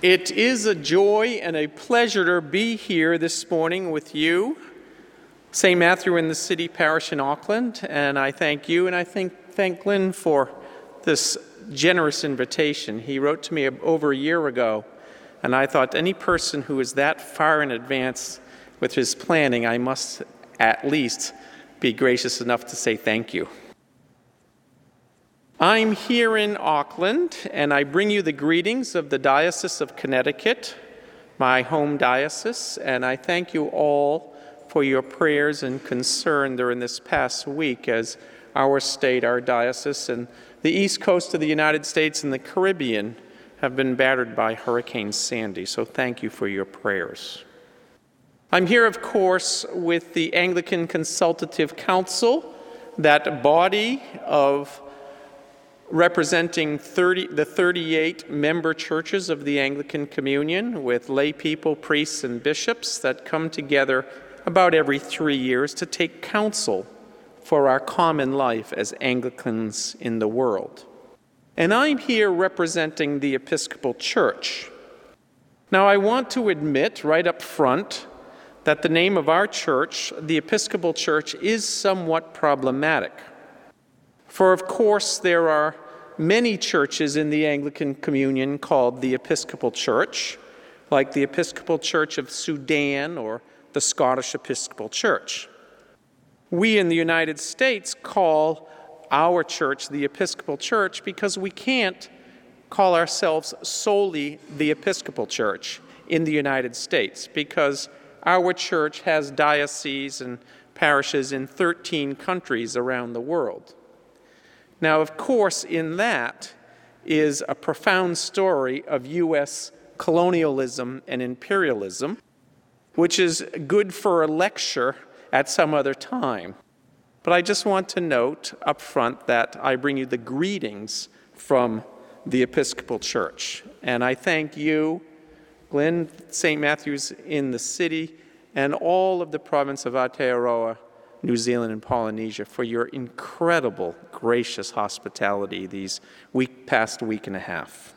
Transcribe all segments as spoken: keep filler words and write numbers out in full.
It is a joy and a pleasure to be here this morning with you, Saint Matthew in the City Parish in Auckland, and I thank you and I thank, thank Glenn for this generous invitation. He wrote to me over a year ago, and I thought any person who is that far in advance with his planning, I must at least be gracious enough to say thank you. I'm here in Auckland, and I bring you the greetings of the Diocese of Connecticut, my home diocese, and I thank you all for your prayers and concern during this past week as our state, our diocese, and the east coast of the United States and the Caribbean have been battered by Hurricane Sandy, so thank you for your prayers. I'm here, of course, with the Anglican Consultative Council, that body of representing thirty, the thirty-eight member churches of the Anglican Communion with lay people, priests, and bishops that come together about every three years to take counsel for our common life as Anglicans in the world. And I'm here representing the Episcopal Church. Now, I want to admit right up front that the name of our church, the Episcopal Church, is somewhat problematic. For, of course, there are many churches in the Anglican Communion called the Episcopal Church, like the Episcopal Church of Sudan or the Scottish Episcopal Church. We in the United States call our church the Episcopal Church because we can't call ourselves solely the Episcopal Church in the United States, because our church has dioceses and parishes in thirteen countries around the world. Now, of course, in that is a profound story of U S colonialism and imperialism, which is good for a lecture at some other time. But I just want to note up front that I bring you the greetings from the Episcopal Church. And I thank you, Glenn, Saint Matthew's in the City, and all of the province of Aotearoa, New Zealand and Polynesia, for your incredible, gracious hospitality these week, past week and a half.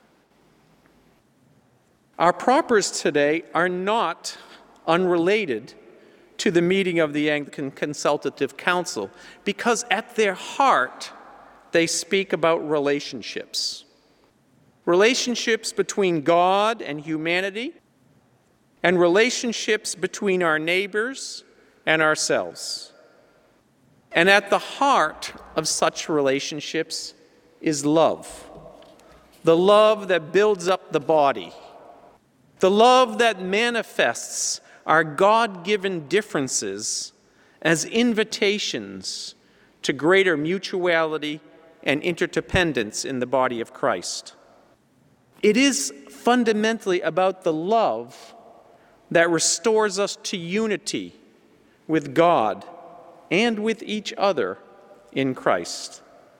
Our propers today are not unrelated to the meeting of the Anglican Consultative Council, because at their heart, they speak about relationships. Relationships between God and humanity, and relationships between our neighbors and ourselves. And at the heart of such relationships is love. The love that builds up the body. The love that manifests our God-given differences as invitations to greater mutuality and interdependence in the body of Christ. It is fundamentally about the love that restores us to unity with God and with each other in Christ.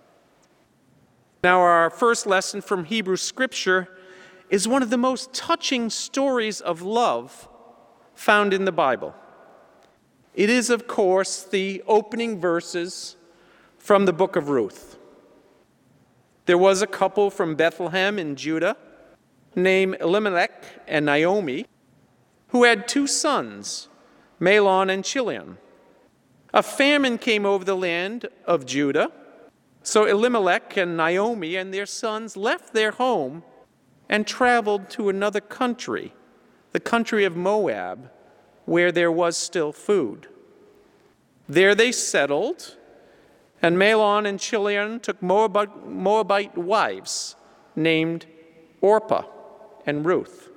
Now, our first lesson from Hebrew Scripture is one of the most touching stories of love found in the Bible. It is, of course, the opening verses from the book of Ruth. There was a couple from Bethlehem in Judah named Elimelech and Naomi who had two sons, Mahlon and Chilion. A famine came over the land of Judah, so Elimelech and Naomi and their sons left their home and traveled to another country, the country of Moab, where there was still food. There they settled, and Mahlon and Chilion took Moabite, Moabite wives named Orpah and Ruth.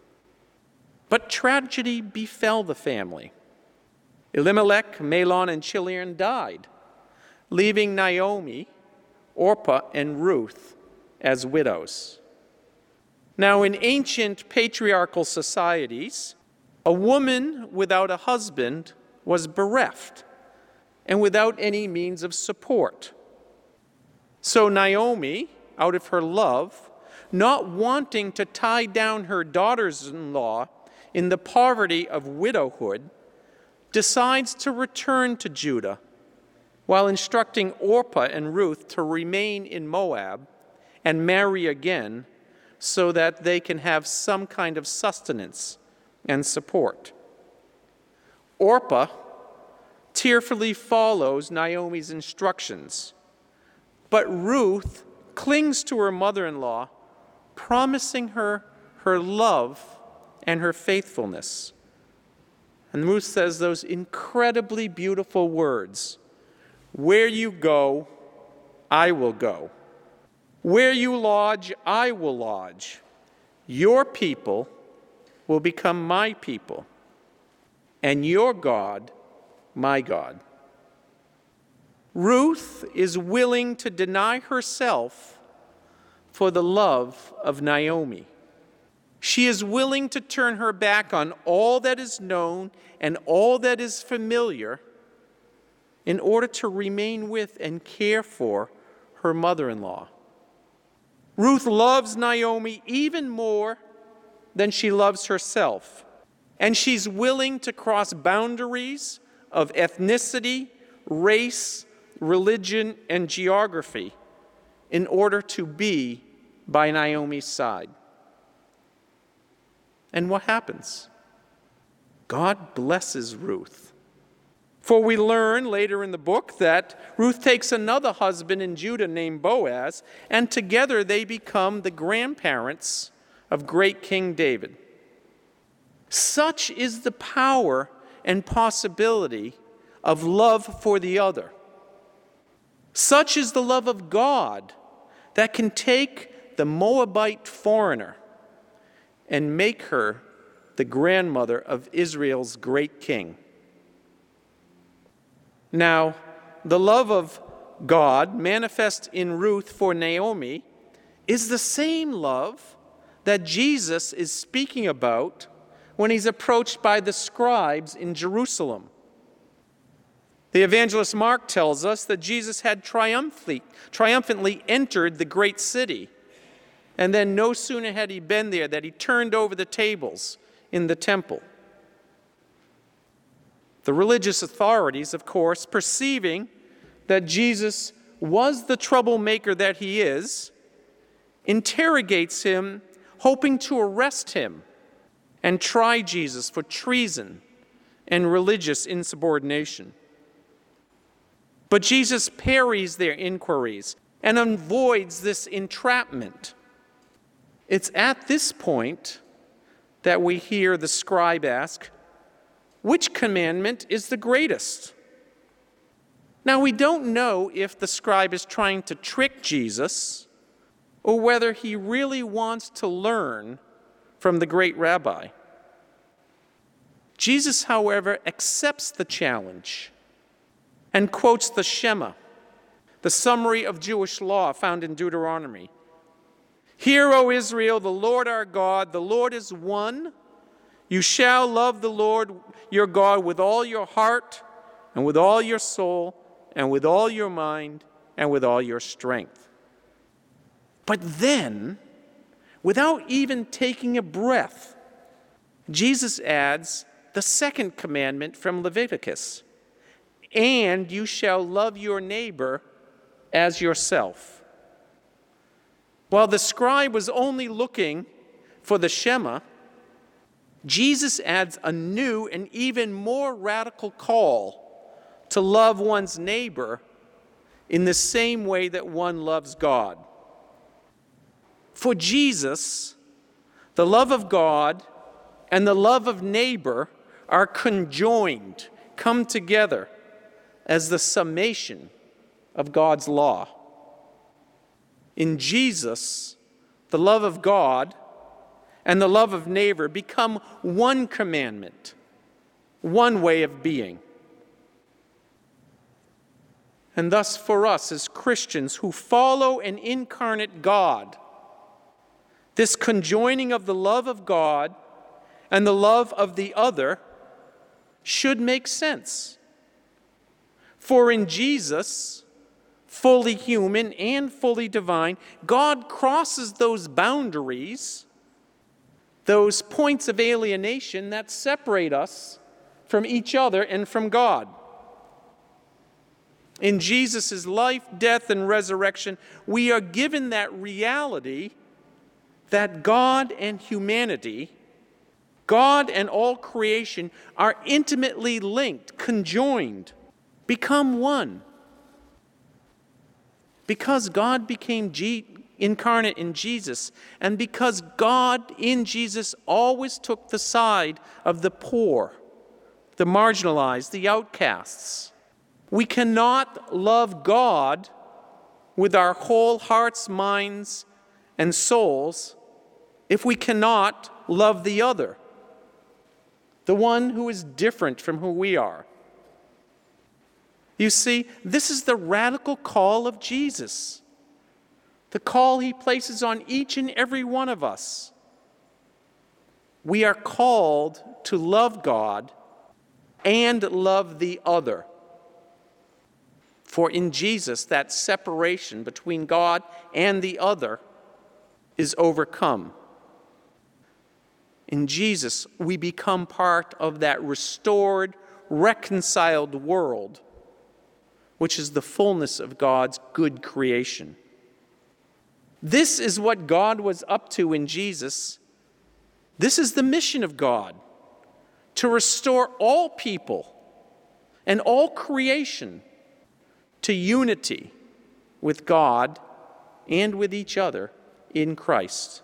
But tragedy befell the family. Elimelech, Mahlon, and Chilion died, leaving Naomi, Orpah, and Ruth as widows. Now, in ancient patriarchal societies, a woman without a husband was bereft and without any means of support. So Naomi, out of her love, not wanting to tie down her daughters-in-law in the poverty of widowhood, decides to return to Judah while instructing Orpah and Ruth to remain in Moab and marry again so that they can have some kind of sustenance and support. Orpah tearfully follows Naomi's instructions, but Ruth clings to her mother-in-law, promising her her love and her faithfulness. And Ruth says those incredibly beautiful words, "Where you go, I will go. Where you lodge, I will lodge. Your people will become my people, and your God, my God." Ruth is willing to deny herself for the love of Naomi. She is willing to turn her back on all that is known and all that is familiar in order to remain with and care for her mother-in-law. Ruth loves Naomi even more than she loves herself, and she's willing to cross boundaries of ethnicity, race, religion, and geography in order to be by Naomi's side. And what happens? God blesses Ruth. For we learn later in the book that Ruth takes another husband in Judah named Boaz, and together they become the grandparents of great King David. Such is the power and possibility of love for the other. Such is the love of God that can take the Moabite foreigner and make her the grandmother of Israel's great king. Now, the love of God manifest in Ruth for Naomi is the same love that Jesus is speaking about when he's approached by the scribes in Jerusalem. The evangelist Mark tells us that Jesus had triumphantly, triumphantly entered the great city, and then no sooner had he been there that he turned over the tables in the temple. The religious authorities, of course, perceiving that Jesus was the troublemaker that he is, interrogates him, hoping to arrest him and try Jesus for treason and religious insubordination. But Jesus parries their inquiries and avoids this entrapment. It's at this point that we hear the scribe ask, "Which commandment is the greatest?" Now, we don't know if the scribe is trying to trick Jesus or whether he really wants to learn from the great rabbi. Jesus, however, accepts the challenge and quotes the Shema, the summary of Jewish law found in Deuteronomy. "Hear, O Israel, the Lord our God, the Lord is one. You shall love the Lord your God with all your heart and with all your soul and with all your mind and with all your strength." But then, without even taking a breath, Jesus adds the second commandment from Leviticus, "And you shall love your neighbor as yourself." While the scribe was only looking for the Shema, Jesus adds a new and even more radical call to love one's neighbor in the same way that one loves God. For Jesus, the love of God and the love of neighbor are conjoined, come together as the summation of God's law. In Jesus, the love of God and the love of neighbor become one commandment, one way of being. And thus for us as Christians who follow an incarnate God, this conjoining of the love of God and the love of the other should make sense. For in Jesus, fully human and fully divine, God crosses those boundaries, those points of alienation that separate us from each other and from God. In Jesus' life, death, and resurrection, we are given that reality that God and humanity, God and all creation are intimately linked, conjoined, become one. Because God became G- incarnate in Jesus, and because God in Jesus always took the side of the poor, the marginalized, the outcasts, we cannot love God with our whole hearts, minds, and souls if we cannot love the other, the one who is different from who we are. You see, this is the radical call of Jesus, the call he places on each and every one of us. We are called to love God and love the other. For in Jesus, that separation between God and the other is overcome. In Jesus, we become part of that restored, reconciled world, which is the fullness of God's good creation. This is what God was up to in Jesus. This is the mission of God, to restore all people and all creation to unity with God and with each other in Christ.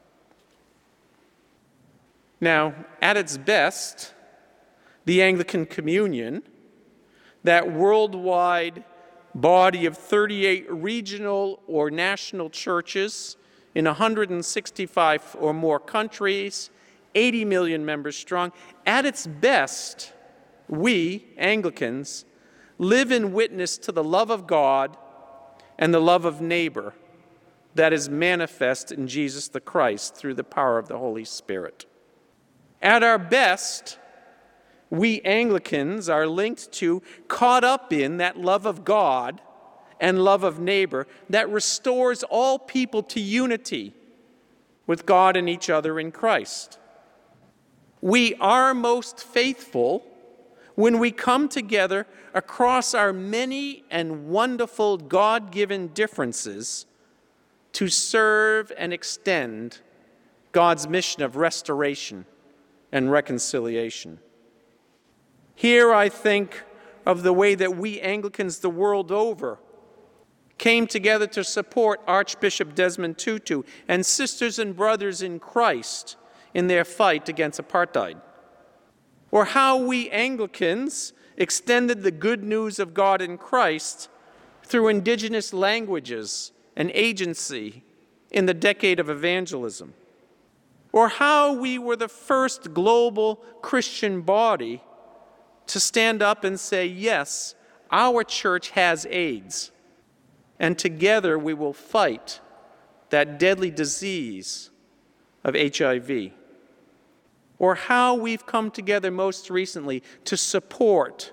Now, at its best, the Anglican Communion, that worldwide body of thirty-eight regional or national churches in one hundred sixty-five or more countries, eighty million members strong, at its best, we, Anglicans, live in witness to the love of God and the love of neighbor that is manifest in Jesus the Christ through the power of the Holy Spirit. At our best, we Anglicans are linked to, caught up in that love of God and love of neighbor that restores all people to unity with God and each other in Christ. We are most faithful when we come together across our many and wonderful God-given differences to serve and extend God's mission of restoration and reconciliation. Here I think of the way that we Anglicans the world over came together to support Archbishop Desmond Tutu and sisters and brothers in Christ in their fight against apartheid. Or how we Anglicans extended the good news of God in Christ through indigenous languages and agency in the decade of evangelism. Or how we were the first global Christian body to stand up and say, yes, our church has AIDS, and together we will fight that deadly disease of H I V. Or how we've come together most recently to support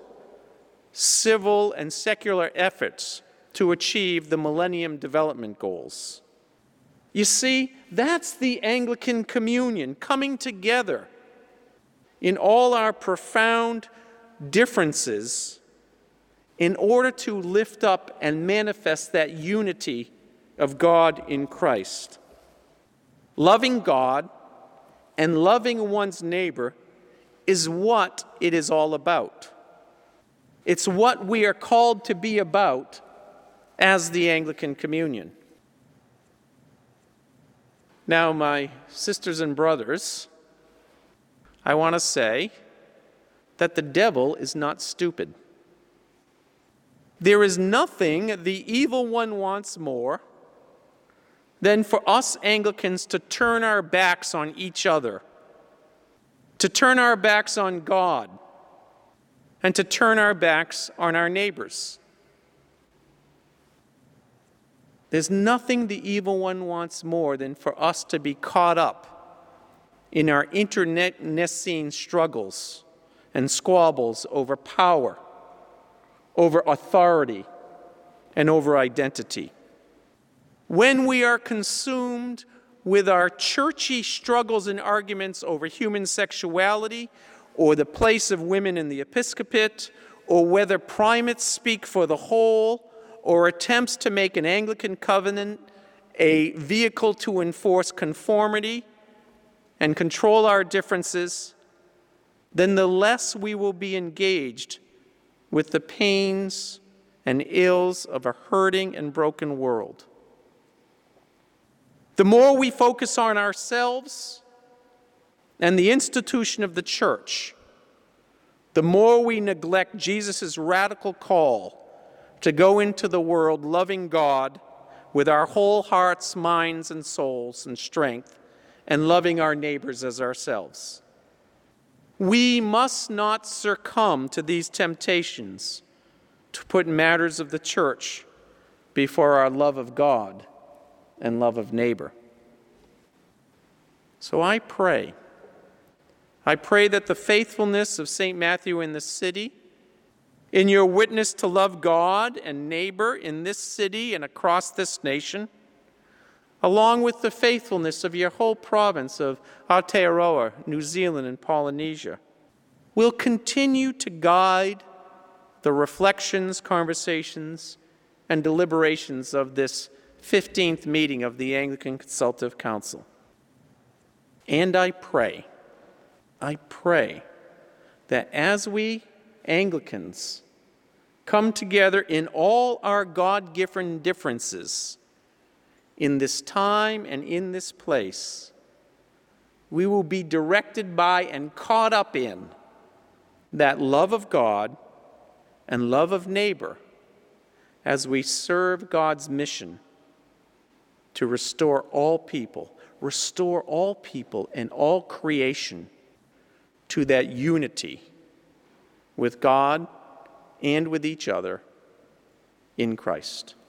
civil and secular efforts to achieve the Millennium Development Goals. You see, that's the Anglican Communion, coming together in all our profound differences in order to lift up and manifest that unity of God in Christ. Loving God and loving one's neighbor is what it is all about. It's what we are called to be about as the Anglican Communion. Now, my sisters and brothers, I want to say that the devil is not stupid. There is nothing the evil one wants more than for us Anglicans to turn our backs on each other, to turn our backs on God, and to turn our backs on our neighbors. There's nothing the evil one wants more than for us to be caught up in our internecine struggles and squabbles over power, over authority, and over identity. When we are consumed with our churchy struggles and arguments over human sexuality, or the place of women in the episcopate, or whether primates speak for the whole, or attempts to make an Anglican covenant a vehicle to enforce conformity and control our differences, then the less we will be engaged with the pains and ills of a hurting and broken world. The more we focus on ourselves and the institution of the church, the more we neglect Jesus' radical call to go into the world loving God with our whole hearts, minds, and souls and strength, and loving our neighbors as ourselves. We must not succumb to these temptations to put matters of the church before our love of God and love of neighbor. So I pray. I pray that the faithfulness of Saint Matthew in this city, in your witness to love God and neighbor in this city and across this nation, along with the faithfulness of your whole province of Aotearoa, New Zealand, and Polynesia, will continue to guide the reflections, conversations, and deliberations of this fifteenth meeting of the Anglican Consultative Council. And I pray, I pray that as we Anglicans come together in all our God-given differences in this time and in this place, we will be directed by and caught up in that love of God and love of neighbor as we serve God's mission to restore all people, restore all people and all creation to that unity with God and with each other in Christ.